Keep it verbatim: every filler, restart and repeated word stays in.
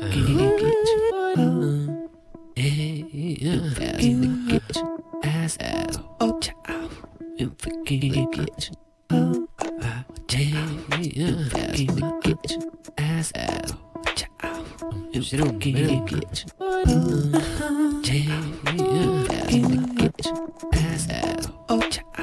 fucking kitchen. Hey, in the kitchen. Ass, ass, oh, ciao. In the fucking kitchen. Hey, in the kitchen. Ass, ass, oh, ciao. In the fucking kitchen. Hey, in the kitchen. Ass, ass, oh, ciao.